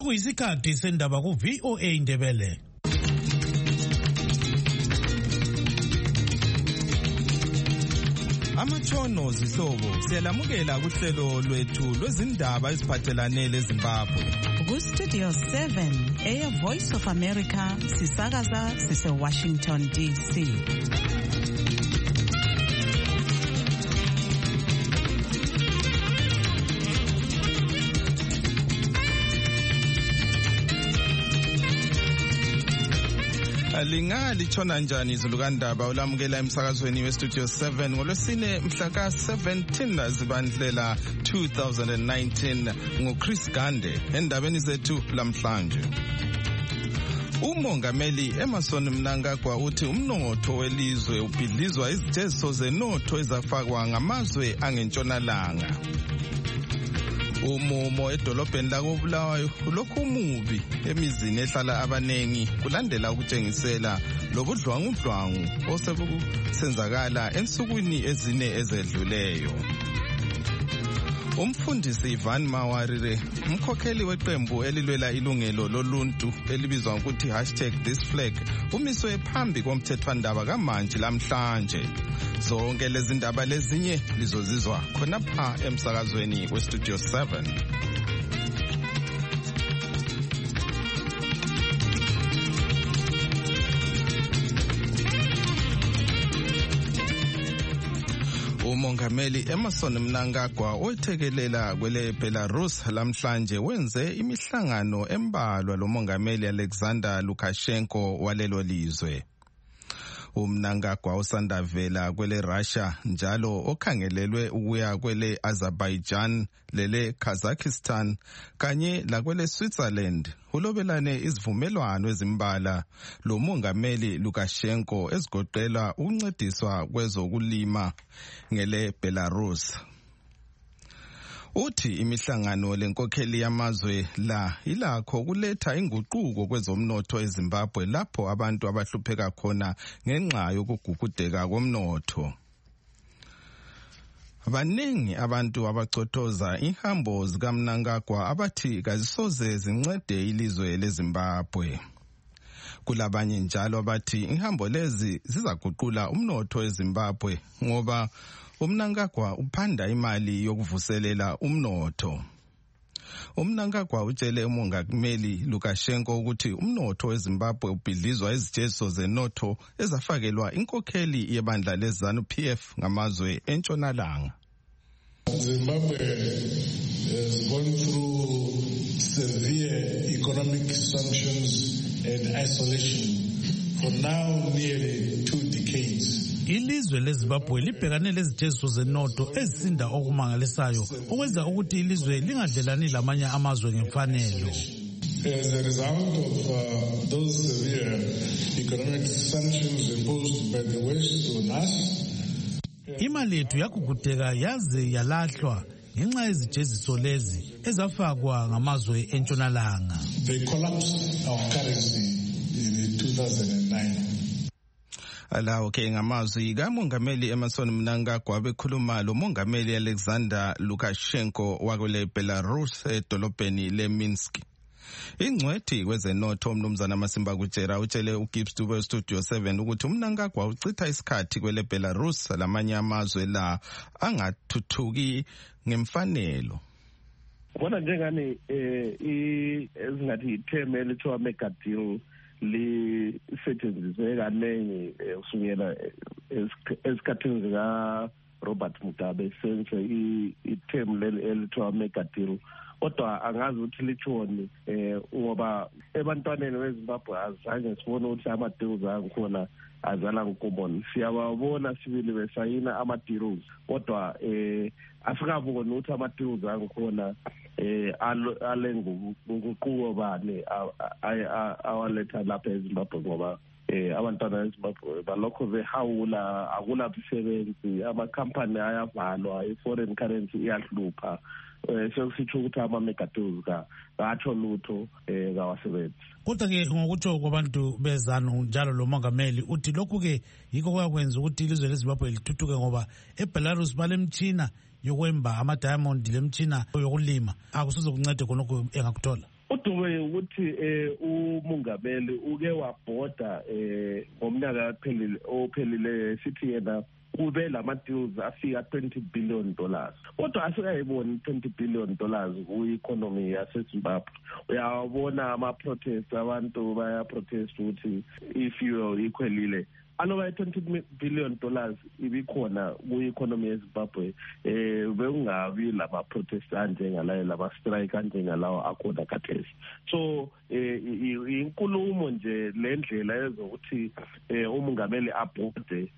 Kuyisikhathi sendaba ku VOA Indebele. Amatshono zihlobo siyalamukela kuhlelo lwethu lwezindaba eziphathelane leZimbabwe. Ku Studio 7 Air Voice of America sisakaza sise Washington DC. Lingali tshona njani izulukandaba ulamukela emsakazweni weStudio 7 ngolwesine mhla ka-17 Zibandlela 2019 nguChris Gande endabeni zethu lamhlanje. Umongameli Emmerson Mnangagwa uthi umnotho welizwe ubhidlizwa izitezo zenotho ezafakwa ngamazwe angentshonalanga. Umumo edolobheni lakoBulawayo ulokhu umubi emizini ehlala abanengi kulandela ukutshengisela lobudlwangudlwangu osebusenzakala ensukwini ezine ezedluleyo. Umfundisi Ivan Mawarire, umkhokheli weqembu elilwela ilungelo loluntu elibizwa ngokuthi #thisflag, umiswe phambi komthethwandaba kamanje lamhlanje. Zonke lezi ndaba lezinye lizozizwa khonapha emsakazweni weStudio 7. Umongameli Emmerson Mnangagwa othekelela kwele Belarus lamhlanje wenze imihlangano embalwa lomongameli Alexander Lukashenko walelo lizwe. Umnangagwa usandavela kwele Russia njalo okhangelelwe ukuya kwele Azerbaijan, lele Kazakhstan kanye lakwele Switzerland ulobelane izivumelwano ezimbala lomongameli Lukashenko ezigoqela ukuncediswa kwezokulima ngele Belarus. Uthi imihlangano lenkokheli yamazwe la ilakho kuletha inguquko kwezomnotho eZimbabwe lapho abantu abahlupheka khona ngenxa yokugugudeka komnotho. Baningi abantu abacothoza ihambo zikaMnangagwa abathi kazisoze zincede ilizwe leZimbabwe. Kulabanye njalo abathi ihambo lezi zizaguqula umnotho eZimbabwe ngoba uMnangagwa uphanda imali yokuvuselela umnotho. uMnangagwa utshele umongameli Lukashenko ukuthi umnotho weZimbabwe ubhidlizwa izitezo zenotho ezafakelwa inkokheli yebandla leZANU-PF ngamazwe entshonalanga. Zimbabwe has gone through severe economic sanctions and isolation for now nearly 2 decades. Ilizwe leZimbabwe libhekane lezitezo zenotho ezisinda okumangalisayo okwenza ukuthi ilizwe lingadlelani lamanye amazwe ngemfanelo. As a result of those severe economic sanctions imposed by the West on us, imali yethu yakugudeka yaze yalahlwa ngenxa yezijeziso lezi ezafakwa ngamazwe entshonalanga. They collapsed our currency in 2009. Alawo ke ngamazwi kamongameli Emmerson Mnangagwa bekhuluma lo mongameli Alexander Lukashenko wakule Belarus edolobheni leMinsk. Ingcwethi kwezenotho umnumzana Masimba Kutshera utshele uGibbs Dube Studio 7 ukuthi uMnangagwa uchitha isikhathi kwele Belarus lamanye amazwe la angathuthuki ngemfanelo. Kubona njengani ezingathi itheme elithiwa mega deal lisetshenziswe kaningi kusukela esikhathini zika Robert Mugabe senze itheme leli elithiwa mega deal. Kodwa angazi ukuthi litshoni ngoba ebantwaneni beZimbabwe azange sibone ukuthi ama-deals angikhona azala nkomboni. Siyababona sibili besayina ama-deals kodwa asikaboni ukuthi ama-deals angikhona alenguquko bani awaletha lapha eZimbabwe ngoba abantwana beZimbabwe balokho behawula akulabisebenzi, amakhampani ayavalwa, i-foreign currency iyahlupha. Sekusitsho ukuthi ama-megadeals katsho lutho kawasebenzi. Kodwa-ke ngokutsho kwabantu beZANU njalo lo mongameli uthi lokhu-ke yikho kwakwenza ukuthi ilizwe leZimbabwe lithuthuke ngoba eBelarus balemtshina yokwemba ama-diamond lemtshina yokulima akusoze kuncede khonokho engakuthola. uDube ukuthi umongameli uke wabhoda ngomnyaka ophelile sithi yena kube lama deals afika $20 billion kodwa asikayiboni $20 billion ku-economy yaseZimbabwe. Uyabona ama-protest, abantu baya-protest ukuthi i-fuel ikhwelile. Anoba $20 billion ibikhona ku-economy yeZimbabwe bekungabi lama-protest anjengalayo, lama-strike anjengalawo akhona khathesi. So inkulumo nje le ndlela ezokuthi umongameli abhode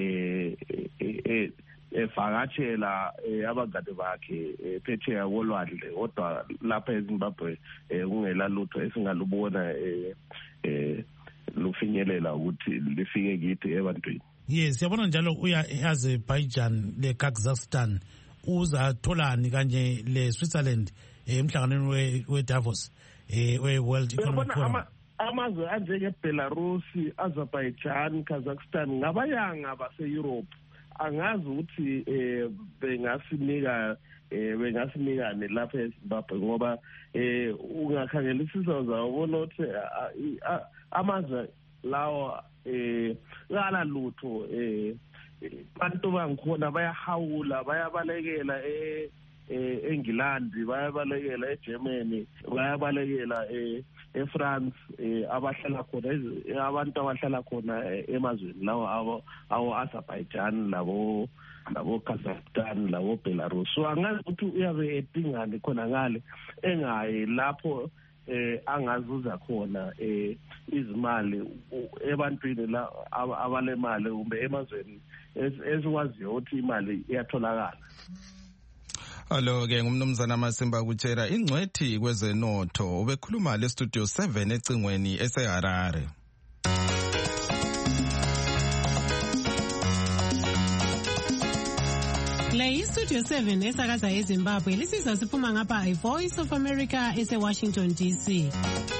evakatshela abangane bakhe phesheya kolwandle, kodwa lapha eZimbabwe kungela lutho esingalubona lufinyelela ukuthi lifike kithi ebantwini. Yes, yabona njalo uya eAzerbaijan leKazakhstan uzatholani kanye leSwitzerland emhlanganweni weDavos we-World Economic Forum. Amazwe anjengeBelarus, Azerbaijan, Kazakhstan ngabayanga base-Europe. Angazi ukuthi bengasinikane lapha eZimbabwe ngoba ungakhangelisisa uzawubona ukuthi amazwe lawo ngala lutho abantu bangikhona bayahawula, bayabalekela eNgilandi, bayabalekela eGermany, bayabalekela eFrance, abahlala khona abantu abahlala khona emazweni lawo Azerbaijan labo Kazakhstan labo Belarus. So angazi ukuthi uyabe edingane khona ngale engayi lapho angazuza khona izimali ebantwini la abalemali kumbe emazweni esikwaziyo ukuthi imali iyatholakala. Alo-ke ngumnumzana Masimba kutshela ingcwethi kwezenotho ubekhuluma lestudio 7 ecingweni eseHarare. Le istudio 7 esakaza eZimbabwe lisizwa siphuma ngapha iVoice of America ese-Washington DC.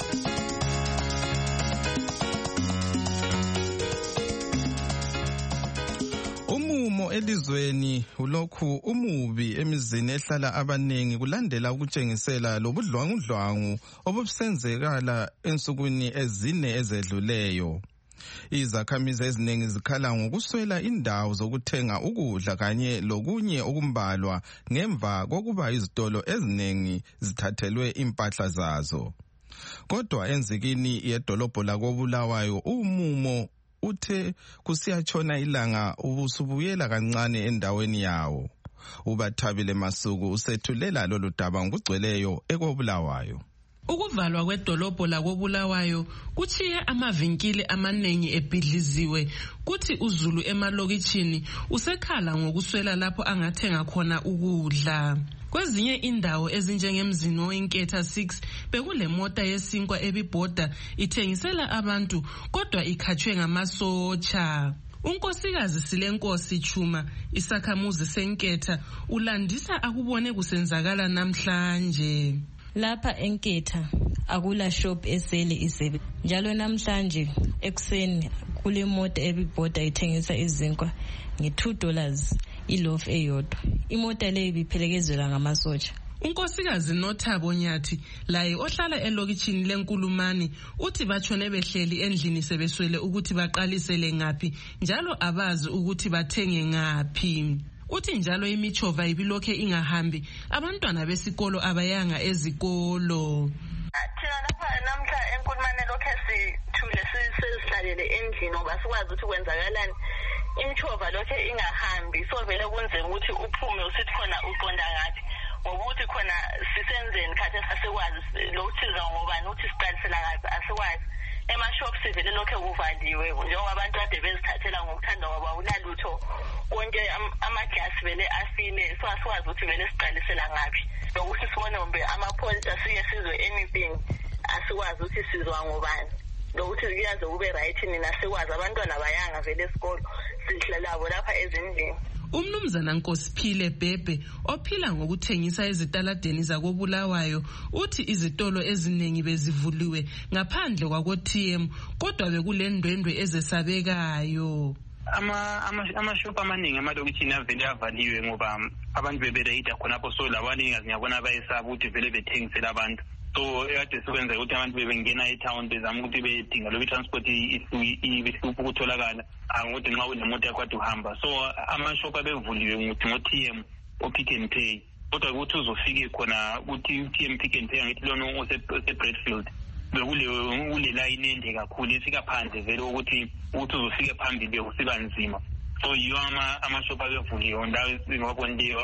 Elizweni ulokhu umubi emizini ehlala abanengi kulandela ukutshengisela lobudlwangudlwangu obusenzekala ensukwini ezine ezedluleyo. Izakhamizi eziningi zikhala ngokuswela indawo zokuthenga ukudla kanye lokunye okumbalwa ngemva kokuba izitolo eziningi zithathelwe impahla zazo. Kodwa enzikini yedolobho lakoBulawayo umumo uthe kusiyatshona ilanga ubusubuyela kancane endaweni yawo. uBathabile Masuku usethulela lolu daba ngokugcweleyo ekoBulawayo. Ukuvalwa kwedolobho lakoBulawayo kuthiye amavinkili amaningi ebhidliziwe, kuthi uZulu emalokitshini usekhala ngokuswela lapho angathenga khona ukudla. Kwezinye indawo ezinjengemzini weNketha 6 bekule mota yesinkwa ebibhoda ithengisela abantu kodwa ikhatshwe ngamasotsha. Unkosikazi Silenkosi Chuma isakhamuzi seNketha ulandisa akubone kusenzakala namhlanje. Lapha eNketha akula shop esele isebe. Njalo namhlanje ekuseni kule mota ebibhoda ithengisa izinkwa nge$2 iloaf eyodwa. Imota le ibiphelekezelwa ngamasotsha. Unkosikazi Nothabo Nyathi laye ohlala elokitshini leNkulumani uthi batshone behleli endlini sebeswele ukuthi baqalisele ngaphi njalo abazi ukuthi bathenge ngaphi. Uthi njalo imichova ibilokhe ingahambi, abantwana besikolo abayanga ezikolo. Thina lapha namhla eNkulumane lokhe sithule sesihlalele endlini ngoba sikwazi ukuthi kwenzakalani. Imichova lokhe ingahambi, so vele kunzima ukuthi uphume usithi khona uqonda ngathi. Ngokuthi khona sisenzeni khathi asikwazi lokuthiza ngobani ukuthi siqalisela ngathi asikwazi. Emashops vele lokhe kuvaliwe njengoba abantu kade bezithathela ngokuthanda ngoba unalutho konke amaglasi vele asile, so asikwazi ukuthi vele siqalisela ngaphi. Lokuthi sibone kumbe amapholisa siye sizwe anything asikwazi ukuthi sizwa ngobani. Lokuthi kuyaze kube right nina sikwazi abantwana bayanga vele esikolo sihlalabo lapha ezindlini. Umnumzana Nkosiphile Bhebhe ophila ngokuthengisa ezitaladeni zakoBulawayo uthi izitolo eziningi bezivuliwe ngaphandle kwakoTM kodwa bekulendwendwe ezesabekayo. Amashop amaningi amalokitshini avele avaliwe ngoba abantu bebereyida khonapho, so labaningi ngiyabona bayesaba ukuthi vele bethengisela abantu. so ade sekwenza ukuthi abantu bebengena e-town bezama ukuthi bedinga lobe transport ibehlupha ukutholakala ngokuthi nxa unemoto yakho ade uhamba. So amashop abevuliwe ngo-TM o-Pick n Pay, kodwa ukuthi uzofike khona ukuthi u-TM Pick n Pay angithi lona ose-Bradfield bekule line ende kakhulu efika phandle vele ukuthi uzofike phambili bekusiba nzima. So yiyo amashop abevuliwe ndawo ngobonde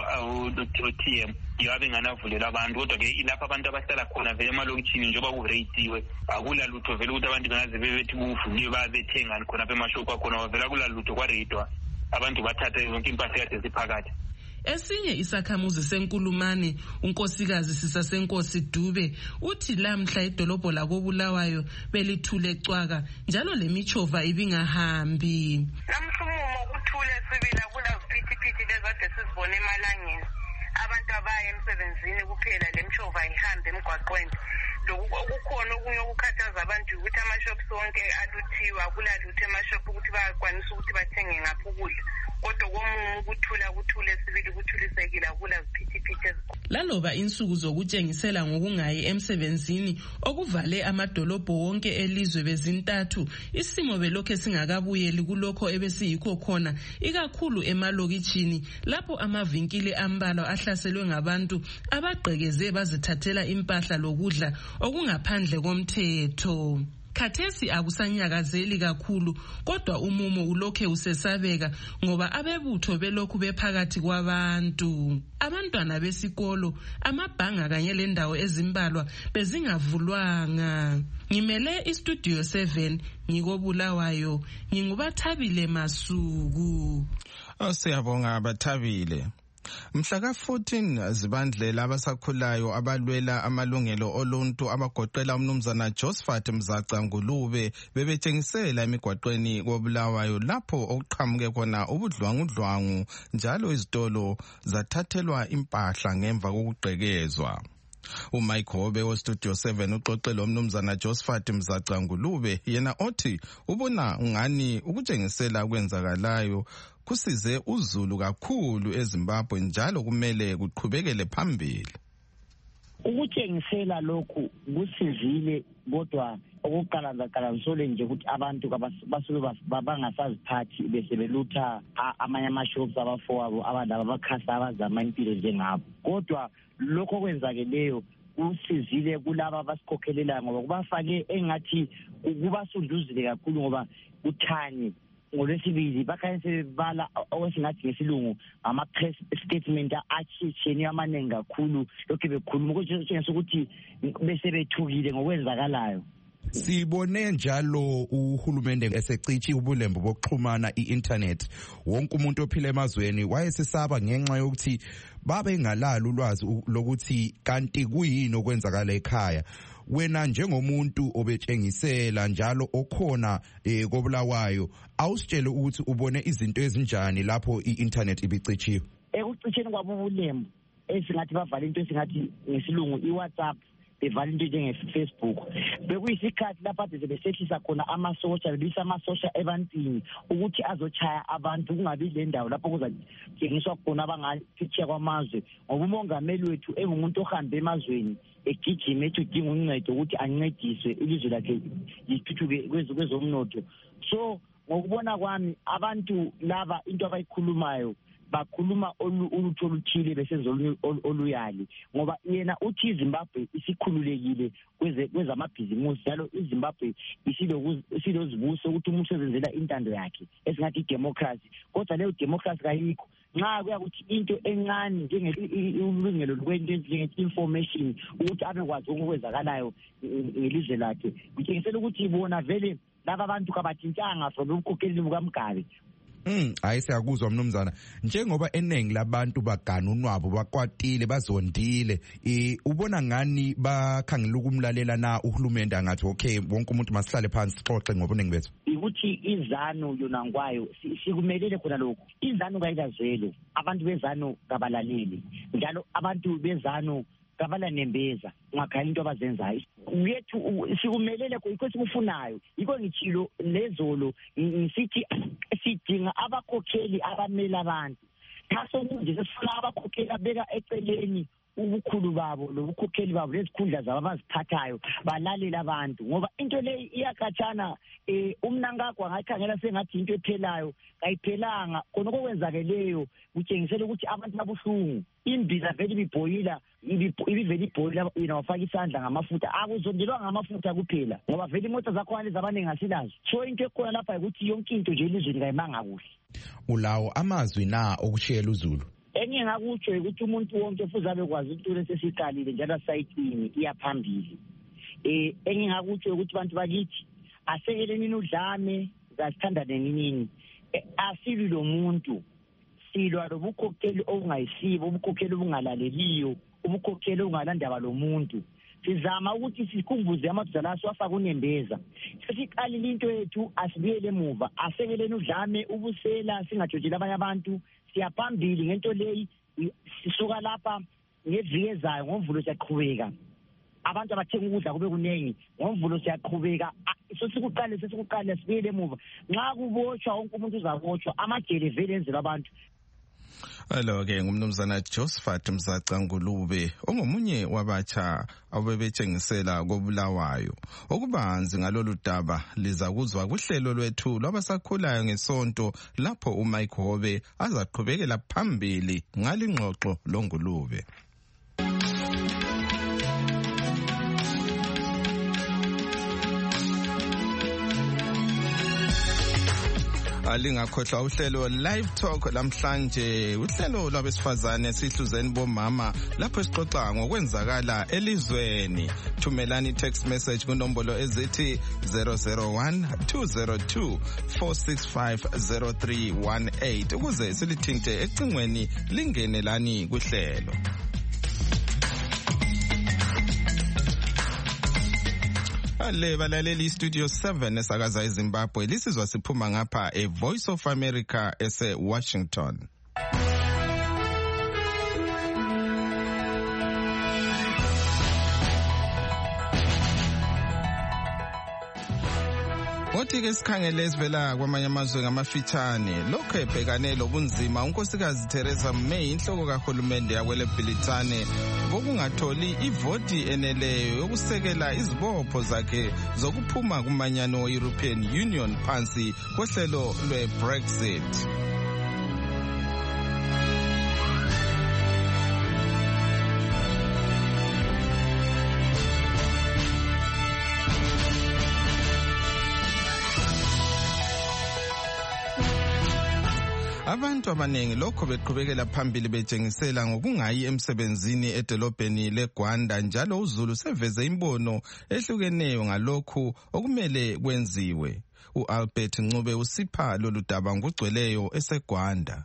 u-TM yiyo abenganavulelwa abantu, kodwa ke ilapha abantu abahlala khona vele emalokitshini njengoba kureyitiwe akula lutho vele ukuthi abantu bengaze bebethi kuvuliwe bayabethengani khona apha emashop akhona vele akula lutho kwareyitwa abantu bathatha yonke impahla kade ziphakathi. Esinye isakhamuzi senkulumane unkosikazi Sisasenkosi Dube uthi lamhla idolobho lakobulawayo belithule cwaka njalo lemichova ibingahambi. Namhlumumo kuthule sibila kula ziphithiphithi lezade sizibone emalangeni. Abantu abaya emsebenzini kuphela lemchova ihambe emgwaqweni. Okukhona okunye okukhathaza abantu ukuthi amashop sonke aluthiwa akulalutho emashop ukuthi bayakwanisa ukuthi bathenge ngapha ukudla. Kodwa komumo kuthule sibili kuthulisekile akula ziphithiphithi. Laloba insuku zokutshengisela ngokungayi emsebenzini okuvale amadolobho wonke elizwe bezintathu, isimo belokhe singakabuyeli kulokho ebesiyikho khona, ikakhulu emalokitshini lapho amavinkili ambalwa ahlaselwe ngabantu abagqekeze bazithathela impahla lokudla okungaphandle komthetho. Khathesi akusanyakazeli kakhulu, kodwa umumo ulokhe usesabeka ngoba abebutho belokhu bephakathi kwabantu. Abantwana besikolo, amabhanga kanye lendawo ezimbalwa bezingavulwanga. Ngimele istudio 7 ngikobulawayo, ngingubathabile Masuku. Siyabonga abathabile. Mhla ka-14 Zibandlela abasakhulayo abalwela amalungelo oluntu abagoqela umnumzana Josephat Mzaca Ngulube bebetshengisela emigwaqweni kobulawayo lapho okuqhamuke khona ubudlwangudlwangu njalo izitolo zathathelwa impahla ngemva kokugqekezwa. uMike Hobe westudio 7 uxoxele umnumzana Josephat Mzaca Ngulube yena othi ubona ngani ukutshengisela kwenzakalayo kusize uZulu kakhulu eZimbabwe njalo kumele kuqhubekele phambili. Ukutshengisela lokhu kusizile, kodwa okuqalanza nje ukuthi abantu basuke bangasaziphathi bese belutha amanye amashops abafowabo abadala abakhasa abazama impilo njengabo. Kodwa lokho kwenzakeleyo kusizile kulaba abasikhokhelela ngoba kubafake engathi kubasunduzile kakhulu ngoba kuthanye. Ngolwesibili bakhanise bala owesingathi ngesilungu ama-press statement atshiyene amaningi kakhulu lokho bekhuluma ukutshengisa ukuthi bese bethukile ngokwenzakalayo. Sibone njalo uhulumende esecithi ubulembu bokuxhumana i-internet. Wonke umuntu ophila emazweni wayesesaba ngenxa yokuthi babe ngalalo ulwazi lokuthi kanti kuyini okwenzakala ekhaya. Wena njengomuntu obetshengisela njalo okhona kobulawayo, awusitshele ukuthi ubone izinto ezinjani lapho i-internet ibicitsiwe. Ekucitsheni kwabo ubulembu esingathi bavala into esingathi ngesilungu i-WhatsApp, bevala into njenge-Facebook. Bekuyisikhathi lapha ade besehlisa khona amasosha, bebisa amasosha ebantwini ukuthi azochaya abantu kungabi le ndawo lapho kuzatshengiswa khona abangaphitshiya kwamazwe. Ngoba umongameli wethu engumuntu ohambe emazweni egijima ethi udinga uncedo ukuthi ancediswe ilizwe lakhe lithuthuke kwezomnotho. So ngokubona kwami abantu laba into abayikhulumayo bakhuluma ulutho oluthile besenza oluyali ngoba yena uthi iZimbabwe isikhululekile kwezamabhizimusi njalo iZimbabwe isilozibuso ukuthi umuntu ezenzela intando yakhe esingathi idemocracy, kodwa leyo democracy kayikho. Nxa kuya ukuthi into encane njengelungelo lokwento njenge-information ukuthi abekwazi okwenzakalayo ngelizwe lakhe, kutshengisela ukuthi bona vele laba abantu kabathintanga from ubukhokheli bukaMgabe. Hayi siyakuzwa mnumzana, njengoba eningi labantu bagana unwabo bakwatile bazondile, ubona ngani bakhangela ukumlalela na uhulumende angathi okay wonke umuntu masihlale phansi sixoxe ngobuningi bethu? Ukuthi izanu yona ngwayo sikumelele khona lokho. Izanu kayikazwelo, abantu bezanu kabalaleli njalo abantu bezanu kabala nembeza ngakhala into abazenzayo. Yethu sikumelele yikho sikufunayo, yikho ngithilo lezolo ngisithi sidinga abakhokheli abamela abantu. Thaso nje sifuna abakhokheli abeka eceleni ubukhulu babo lobukhokheli babo lezikhundla zabo abaziphathayo balalela abantu ngoba into le iyakhatshana uMnangagwa ngayikhangela sengathi into ephelayo kayiphelanga khona okwenzakeleyo kutshengisela ukuthi abantu babuhlungu imbiza vele ibibhoyila ibivele ibhoyila wafaka isandla ngamafutha akuzondelwa ngamafutha kuphela ngoba vele imoto zakhona lezi abaningi asilazo so into ekhona lapha ukuthi yonke into nje elizweni kayimanga kuhle. Ulawo amazwi na okushiyela uZulu? Engingakutsho ukuthi umuntu wonke futhi abekwazi into lesesiqalile njalo sayithini iyaphambili. Engingakutsho ukuthi abantu bakithi asekeleni udlame zasithandane nini. Asibi lo muntu silwa lobukhokheli obungayisibo ubukhokheli obungalaleliyo ubukhokheli obungalandaba lo muntu. Sizama ukuthi sikhumbuze amadodana aswafaka unembeza sesiqalile into yethu asibuyele emuva asekeleni udlame ubusela singajotshelani abanye abantu siyaphambili ngento leyi sisuka lapha ngeviki ezayo ngoMvulo siyaqhubeka abantu abathenga ukudla kube kuningi ngoMvulo siyaqhubeka sesikuqala sibuyele emuva nxa kubotshwa wonke umuntu uzabotshwa amajele vele enzelwa abantu. Alo-ke ngumnumzana Josephat Mzaca Ngulube ongomunye wabatsha abebetshengisela kobulawayo okubanzi ngalolu daba liza kuzwa kuhlelo lwethu lwabasakhulayo ngesonto lapho uMike Hobe azaqhubekela phambili ngalingxoxo loNgulube. Alingakhohlwa uhlelo Live Talk lamhlanje uhlelo lwabesifazane sihluzeni bomama lapho sixoxa ngokwenzakala elizweni. Thumelani text message kunombolo ezithi 001-202-465-0318 ukuze silithinte ecingweni lingene lani kuhlelo. Le balaleli Studio 7 esakaza eZimbabwe lisizwa siphuma ngapha Voice of America ese Washington. Othi-ke sikhangele esivela kwamanye amazwe ngamafitshane lokho ebhekane lobunzima unkosikazi Theresa May inhloko kahulumende yakwele Britane bokungatholi ivoti eneleyo yokusekela izibopho zakhe zokuphuma kumanyano European Union phansi kohlelo lwe-Brexit. Abantu abanengi lokho beqhubekela phambili betshengisela ngokungayi emsebenzini edolobheni leGwanda njalo uZulu seveze imbono ehlukeneyo ngalokhu okumele kwenziwe. uAlbert Ncube usipha lolu daba ngugcweleyo eseGwanda.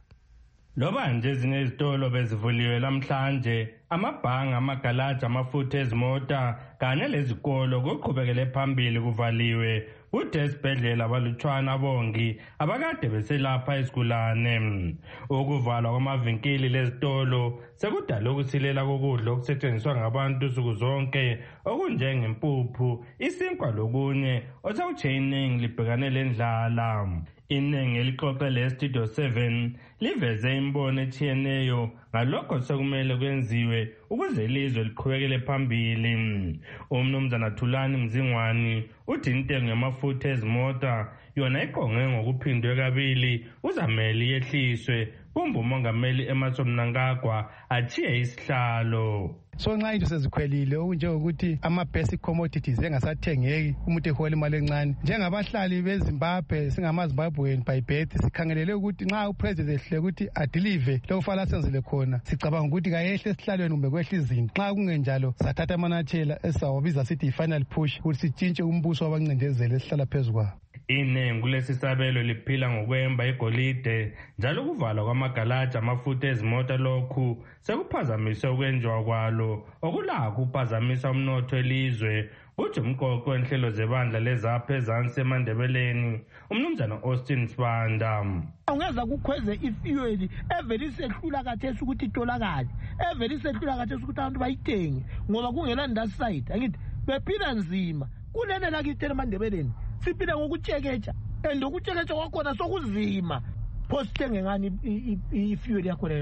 Loba nje ezinye izitolo bezivuliwe lamhlanje amabhanga amagalaji amafutha ezimota kanye lezikolo kuqhubekele phambili kuvaliwe uthe esibhedlela balutshwana bongi abakade beselapha izigulane. Ukuvalwa kwamavinkili lezitolo sekudala ukusilela kokudla okusetshenziswa ngabantu usuku zonke okunjengempuphu isinkwa lokunye osekutsheyiningi libhekane lendlala. Iningi elixoxe leStudio 7 liveze imbono etshiyeneyo ngalokho sekumele kwenziwe ukuze ilizwe liqhubekele phambili. Umnumzana Thulani Mzingwani uthi intengo yamafutha ezimota yona iqonge ngokuphindwe kabili uzamele yehliswe kumbe umongameli Emmerson Mnangagwa achiye isihlalo. So nxa into sezikhwelile okunjengokuthi ama-basic commodities engasathengeki umuntu ehola imali encane njengabahlali beZimbabwe singamaZimbabwean by birth sikhangelele ukuthi nxa upresident ehle ukuthi adilive lokufana senzile khona sicabanga ukuthi kayehle esihlalweni kumbe kwehla izinto nxa kungenjalo sathatha amanyathelo esawabiza sithi yi-final push ukuthi sitshintshe umbuso wabancindezeli esihlala phezu kwawo. Iningi kulesi sabelo liphila ngokwemba igolide njalo kuvalwa kwamagalaji amafutha ezimota lokhu sekuphazamise ukwenziwa kwalo okulakho ukuphazamisa umnotho elizwe. Kuthi umqoqo wenhlelo zebandla lezapha ezansi eMandebeleni umnumzana Austin Sibanda. Ungeza kukhweze ifuel evele isehlula kathesi ukuthi itholakale evele isehlula kathesi ukuthi abantu bayithenge ngoba kungela ndaside angithi bephila nzima kulena lakithi eMandebeleni siphila ngokutsheketsha and ukutsheketsha kwakhona sokuzima pho sithenge ngani ifuel yakho le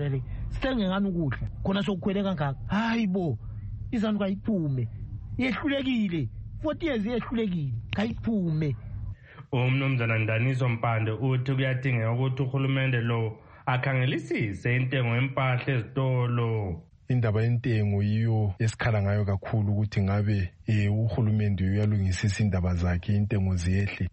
sithenge ngani ukudla khona sokukhwele kangaka hayi bo izanu kayiphume yehlulekile 40 years yehlulekile kayiphume. Umnumzana Ndaniso Mpande uthi kuyadingeka ukuthi uhulumende lo akhangelisise intengo yempahla ezitolo. Indaba yentengo yiyo esikhala ngayo kakhulu ukuthi ngabe uhulumende uyalungisisa indaba zakhe intengo ziyehle.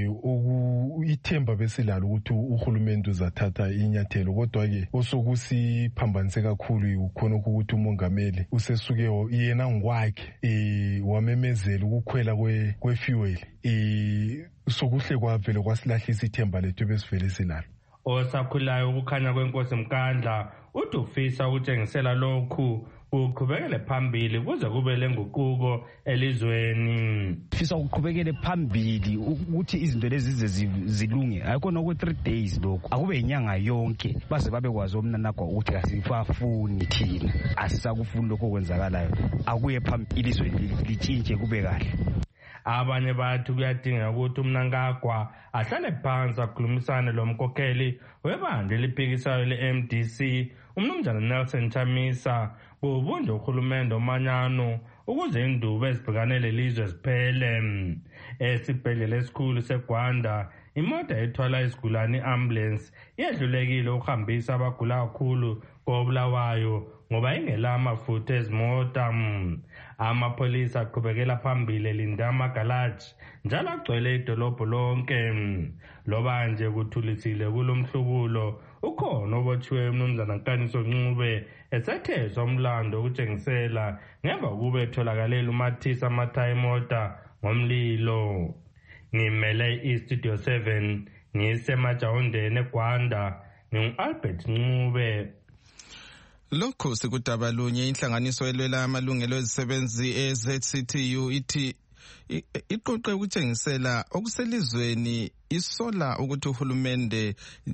Ithemba besilalo ukuthi uhulumende uzathatha inyathelo kodwa ke osokusiphambanise kakhulu ukhona ukuthi umongameli usesuke yena ngokwakhe wamemezela ukukhwela kwefuel. Sokuhle kwavele kwasilahlisa ithemba lethu besivele silalo. Osakhulayo ukukhanya kwenkosi Mkandla uthi ufisa ukutshengisela lokhu uqhubekele phambili kuze kube lenguquko elizweni. Fisa uqhubekele phambili ukuthi izinto lezi zilunge ayikho ku 3 days lokho akube inyanga yonke baze babekwazi omnanakho ukuthi asifafuni thina asisakufuni lokho kwenzakalayo akuye phambili ilizwe litshintshe kube kahle. Abanye bathi kuyadingeka ukuthi uMnangagwa ahlale phansi akhulumisane lomkhokheli webandla eliphikisayo le-MDC umnumzana Nelson Chamisa kubunje uhulumende omanyano ukuze indubo ezibhekane lelizwe ziphele. Esibhedlela esikhulu seGwanda imota ethwala izigulane i-ambulance yedlulekile ukuhambisa abagula kakhulu koBulawayo ngoba ingela amafutha ezimota. Amapolisa aqhubekela phambili linda amagalaji njalo agcwele idolobho lonke. Loba nje kuthulisile kulomhlubulo ukhona obotshiwe umnumzana Nkaniso Ncube esethezwa umlando ukutshengisela ngemva kube etholakalela uMathisa amathayi emota ngomlilo. Ngimele iStudio 7 ngisemajawundeni eGwanda ngingu-Albert Ncube. Lokho sikudaba lunye inhlanganiso elwela amalungelo ezisebenzi eZCTU ithi iqoqe ukutshengisela okuselizweni isola ukuthi uhulumende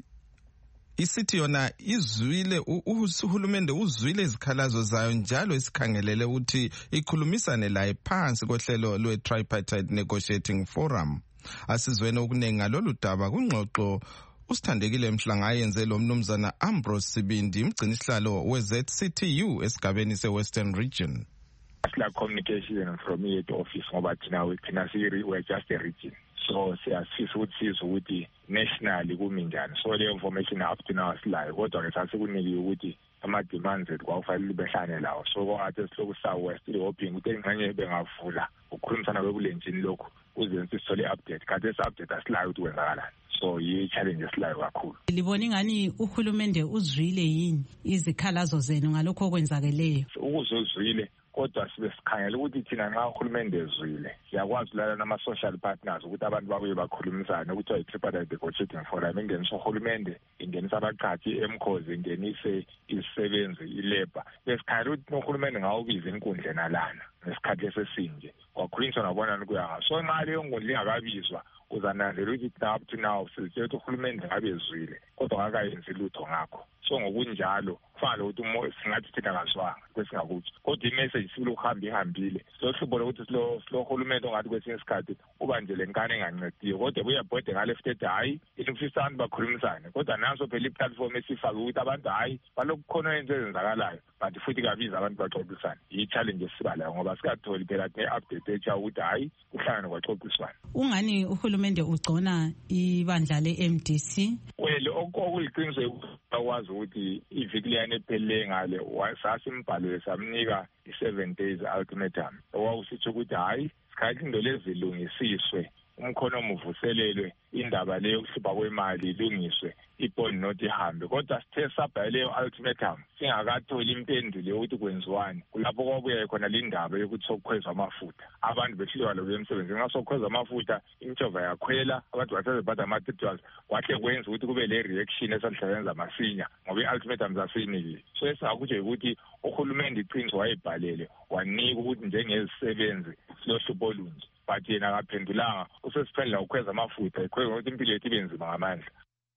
isithi yona izwile uhulumende uzwile izikhalazo zayo njalo isikhangelele ukuthi ikhulumisane laye phansi kohlelo lwe-Tripartite Negotiating Forum. Asizweni okuningi ngalolu daba kungxoxo usithandekile Mhlanga ayenze lo mnumzana Ambrose Sibindi umgcinisihlalo we-ZCTU esigabeni se-Western Region. Like communication from here to office ngoba thina we're just a region. So siyasifisa ukuthi nationally kuminjani. So le information up to now silayo kodwa ke sasikunikile ukuthi ama-demands ethu kwakufanele behlane lawo. So kwathi siloku sa-West hoping ukuthi engxenye bengavula ukukhulumisana kwebulenjini lokhu kuze sisole update. Kade esi-update asilayo ukuthi kwenzakalani. So yi-challenge esilayo kakhulu. Libona ingani uhulumende uzwile yini izikhalazo zenu ngalokho okwenzakeleyo? Ukuzozwile kodwa sibe sikhangela ukuthi thina nxa uhulumende ezwile siyakwazi ukulala nama-social partners ukuthi abantu babuye bakhulumisane ukuthi yi-Tripartite Negotiating Forum ingenisa uhulumende ingenisa abaqhathi emkhozi ingenise izisebenzi ilebha besikhangela ukuthi uhulumende ngawubiza enkundleni alana ngesikhathi esesinje kwakhulunyiswa nabonani kuya so nxa leyo nkundla ingakabizwa uzananzela ukuthi up to now sizitshela ukuthi uhulumende ngabe ezwile kodwa ngakayenzi lutho ngakho. So ngokunjalo kufanele ukuthi singathi thina kaswanga kwesingakuthi kodwa imessage siloku ihambile sohlubo lokuthi silohulumende ongathi kwesinye isikhathi uba nje lenkane engancediyo kodwa buyabhode ngale-left ethi hhayi ilufisa abantu bakhulumisane kodwa naso phela iplatform esifake ukuthi abantu hhayi balokhu khona into ezenzakalayo but futhi kabiza abantu baxoxisane yi-challenge esibalayo ngoba sikatholi phela ne-update etsha ukuthi hhayi kuhlangane kwaxoxiswane. Ungani uhulumende ugcona ibandla le-MDC? Well okuliqiniso akwazi ukuthi iviki leyana ephelele ngale sasimbhalwe samnika i-7 days ultimatum owakusitsho ukuthi hhayi sikhathi into lezilungisiswe umkhonomo uvuselelwe indaba leyo yokuhlupha kwemali ilungiswe ibond not ihambe kodwa sithe sabhala leyo ultimatum singakatholi impendulo yokuthi kwenziwani kulapho kwabuya khona lindaba yokuthi sokukhwezwa amafutha abantu behluleka lokuya emsebenzini nxa sokukhwezwa amafutha imtshova yakhwela abantu basebebhada ama-trituals kwahle kwenza ukuthi kube le reaction esalihlasenza masinya ngoba i-ultimatum zasiyinikile so esingakutsho ukuthi uhulumende iqiniso wayebhalele wanika ukuthi njengezisebenzi silohlupho olunje but yena akaphendulanga usesiphendula ukukhweza amafutha ekhweza ukuthi impilo yethu ibe nzima ngamandla.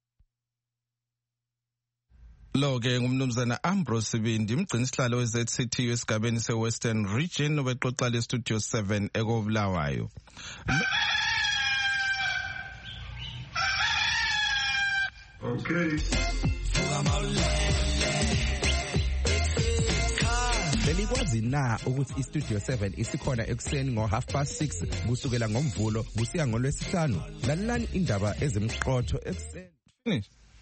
Lo-ke ngumnumzana Ambrose Sibindi umgcinisihlalo we-ZCTU esigabeni se-Western Region obexoxa le-Studio 7 ekobulawayo. Okay. belikwazi na ukuthi iStudio 7 isikhona ekuseni ngo6:30 kusukela ngoMvulo kusiya ngoLwesihlanu? Lalelani indaba ezimqotho ekuseni.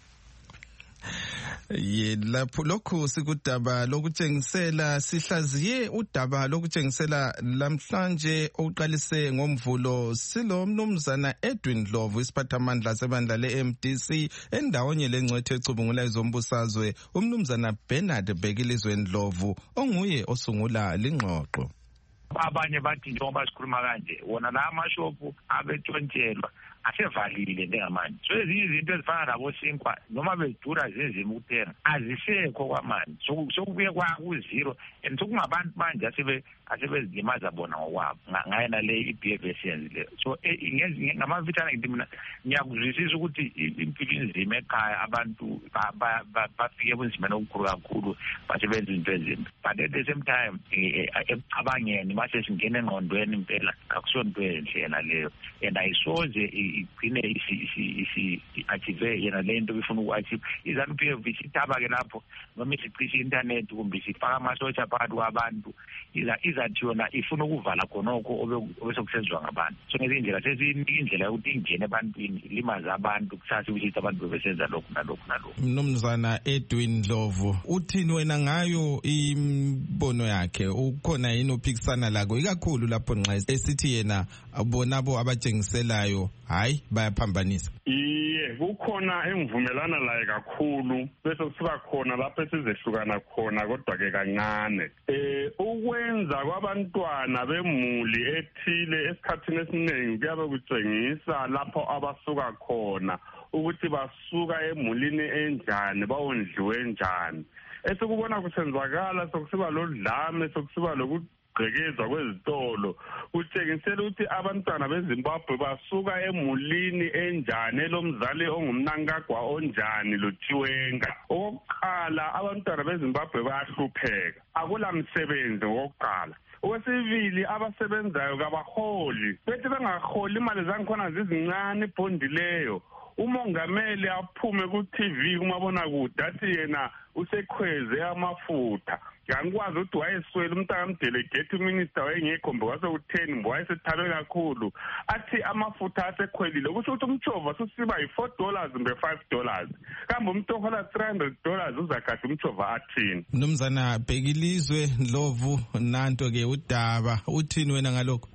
Lapho lokhu sikudaba lokutshengisela sihlaziye udaba lokutshengisela lamhlanje oqalise ngoMvulo silo mnumzana Edwin Ndlovu isiphathamandla sebandla leMDC endawonye lengcwethe ecubungula izombusazwe umnumzana Bernard Bhekilizwe Ndlovu onguye osungula lingxoxo. Abanye bathi njengoba sikhuluma kanje wona la amashopu abetshontshelwa asevalile njengamanje. So ezinye izinto ezifana nabo sinkwa noma bedura zinzima ukuthenga azisekho kwamanje. Sokubuye kwakuzero and sokungabantu manje asebezilimaza bona ngokwabo ngayena le iBFS yenzile. So ngamavitana ngithi mina ngiyakuzwisisa ukuthi impilo inzima ekhaya abantu bafike ebunzima nokukhulu kakhulu basebenza into ezimbi. But at the same time ecabangeni mase singena engqondweni impela akusonto endlela leyo and ayisoze igcine isi-achieve yena le nto bifuna uku-achieve. iZANU-PF isithaba ke lapho noma isicisha i-internet kumbe sifaka amasosha phakathi kwabantu izathi yona ifuna ukuvala khonokho obesokusenziwa ngabantu. So ngezindlela sezindlela yokuthi ingene ebantwini ilimaza abantu kusasa ukuthi abantu bebesenza lokhu nalokhu nalokhu. Mnumzana Edwin Ndlovu uthini wena ngayo imbono yakhe? Ukhona yini ophikisana lako ikakhulu lapho nxa esithi yena bonabo abatshengiselayo hayi bayaphambanisa? Kukhona engivumelana laye kakhulu bese kusiba khona lapho esizehlukana khona kodwa ke kancane. Ukwenza kwabantwana bemuli ethile esikhathini esiningi kuyabe kutshengisa lapho abasuka khona ukuthi basuka emulini enjani bawondliwe njani. Esikubona kusenzakala sokusiba lodlame sokusiba lokugqekezwa kwezitolo kutshengisela ukuthi abantwana beZimbabwe basuka emulini enjani elomzali ongumnankagwa onjani loThiwenga. Okokuqala abantwana beZimbabwe bayahlupheka, akula msebenzi ngokuqala. Okwesibili abasebenzayo kabaholi, bethi bengaholi imali zangikhona zizincane ibhondileyo. Umongameli aphume ku-TV kumabonakude athi yena usekhweze amafutha. Ngangikwazi ukuthi wayeswele umntakamdelegate uminister wayengekho mbe wase-10 mbe wayesethabe kakhulu. Athi amafutha asekhwelile kusho ukuthi umtshova susiba $4 mbe $5. Kambe umuntu ohola $300 uzagada umtshova athini? Mnumzana Bhekilizwe Ndlovu nanto-ke udaba uthini wena ngalokho?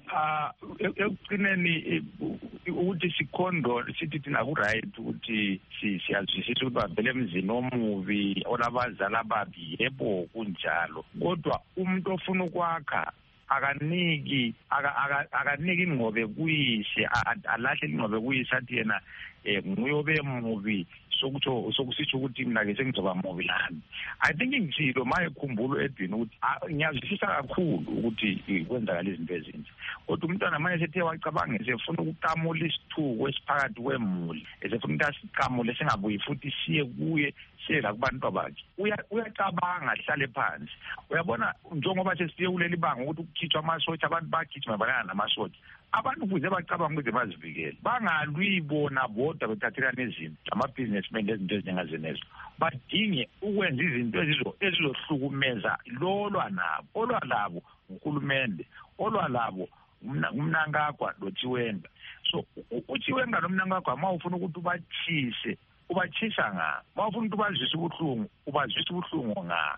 Ekugcineni ukuthi sikhondo sithi thina ku-right ukuthi siyazwisisa ukuthi bavele emzini omubi olabazali ababi yebo kunjalo, kodwa umuntu ofuna ukwakha akaniki ingqobe kuyise, alahle ingqobe kuyise athi yena nguyobe mubi sokusitsho ukuthi mina ke sengizoba mubi lami. I think ngitshilo maye khumbulo Edwin ukuthi ngiyazwisisa kakhulu ukuthi kwenzakala izinto ezinje, kodwa umntwana manje sethe wacabanga esefuna ukuqamula isithuko esiphakathi kwemuli, esefuna ukuthi asiqamule singabuyi futhi siye kuye siyela kubantu bakhe. Uyacabanga ahlale phansi. Uyabona njengoba sesiye kuleli banga ukuthi ukukhitshwa amasosha abantu bagijima bakana namasosha. Abantu kuze bacabanga ukuthi bazivikele, bangalwi bona bodwa bethathelana izinto ama-businessmen ezinto ezinjengazenezo. Badinge ukwenza izinto ezizohlukumeza lolwa nabo, olwa labo uHulumende, olwa labo umnankagwa loThiwenga. So uThiwenga nomnankagwa ma ufuna ukuthi ubachisa nga, ma ufuna ukuthi ubazwise ubuhlungu ubazwise ubuhlungu nga.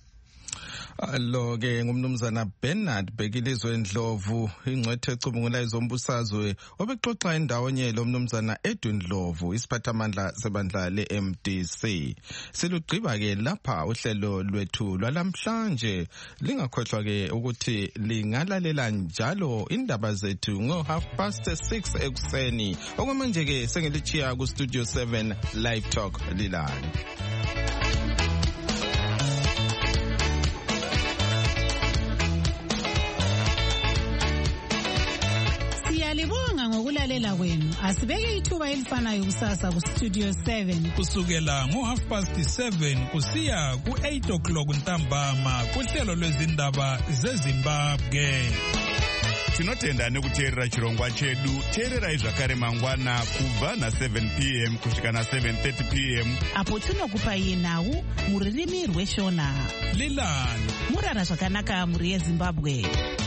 Lo-ke ngumnumzana Bernard Bhekilizwe Ndlovu ingcwethe ecubungula izombusazwe obexoxa endawonye lo mnumzana Edwin Ndlovu isiphathamandla sebandla leMDC. Silugqiba-ke lapha uhlelo lwethu lwalamhlanje. Lingakhohlwa-ke ukuthi lingalalela njalo indaba zethu ngo6:30 ekuseni. Okwamanje-ke sengilichiya kuStudio 7 Live Talk lilani. Siyalibonga ngokulalela kwenu. Asibeke ithuba elifanayo kusasa kuStudio 7 kusukela ngo7:30 kusiya ku8 o'clock ntambama kuhlelo lwezindaba zeZimbabwe. tinotenda nekuteerera chirongwa chedu. Teererai zvakare mangwana kubva na7 p.m. kusvika na7:30 p.m. apo tinokupai nhau mururimi rweshona. Lilan murara zvakanaka muri yeZimbabwe.